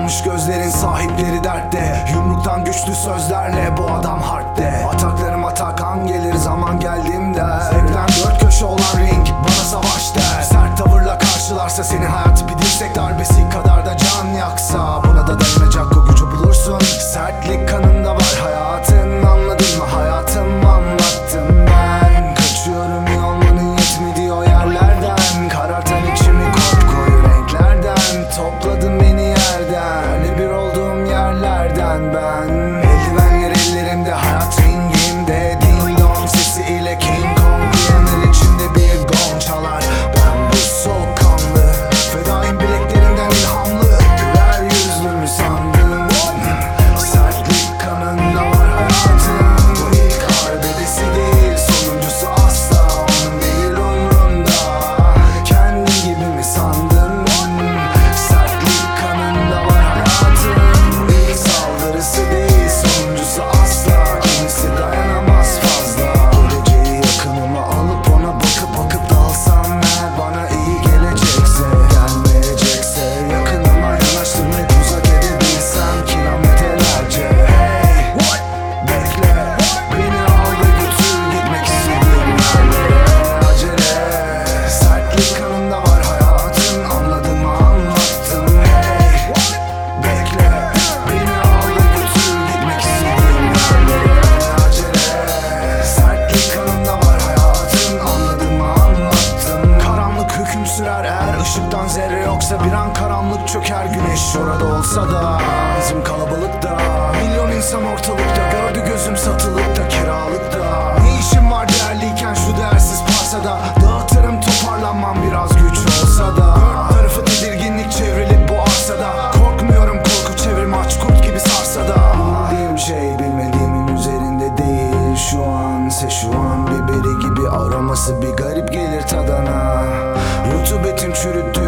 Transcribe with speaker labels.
Speaker 1: kalmış gözlerin sahipleri dertte. Yumruktan güçlü sözlerle bu adam hard'de. Ataklarım atakan gelir zaman geldiğimde. Evden dört köşe olan ring bana savaş der. Sert tavırla karşılarsa seni hayat bir dirsek darbesi kadar da can yaksa, buna da dayanacak o gücü bulursun. Sertlik kanında var hayatın, anladın mı hayatım, anlattım ben. Kaçıyorum iyi olmanın yetmediği o yerlerden. Karartan içimi koyu renklerden. Topladın beni yerden, öyle bir olduğum yerlerden ben. Eldivenler ellerimde, hayat ringimde. Ding dong sesi ile King Kong uyanır, içimde bir gong çalar. Ben bu soğukkanlı, fedayım bileklerimden ilhamlı. Güler yüzlü mü sandın? Sertlik kanında var hayatım. Bu ilk arbedesi değil, sonuncusu asla onun değil umrunda. Kendi gibi mi sandın? Sertlik kanında var hayatım. Bu ilk saldırısı değil, sonuncusu asla. Kimisi dayanamaz fazla. Geleceği yakınıma alıp ona bakıp dalsam eğer bana iyi gelecekse, gelmeyecekse yakınıma yanaştırmayıp uzak edebilsem kilometrelerce. Hey, bekle, beni al ve götür gitmek istediğim yerlere. Acele, sertlik kanında var hayatın, anladın mı anlattım. Hey, bekle, beni al ve götür gitmek istediğim yerlere. Acele, sertlik kanında var hayatın, anladın mı anlattım. Karanlık hüküm sürer eğer ışıktan zerre yoksa. Bir an karanlık çöker, güneş orada olsa da. Bizim kalabalıkta, milyon insan ortalıkta. Gördü gözüm satılıkta, kiralıkta. Ne işim var değerliyken şu değersiz parsada. Dağıtırım toparlanmam biraz güç olsa da. Dört tarafı tedirginlik çevrilip bu arsada. Korkmuyorum korku çevrim aç kurt gibi sarsa da. Bildiğim şey bilmediğimin üzerinde değil. Şu an Szechuan biberi gibi aroması bir garip gelir tadana. Rutubetim çürüttü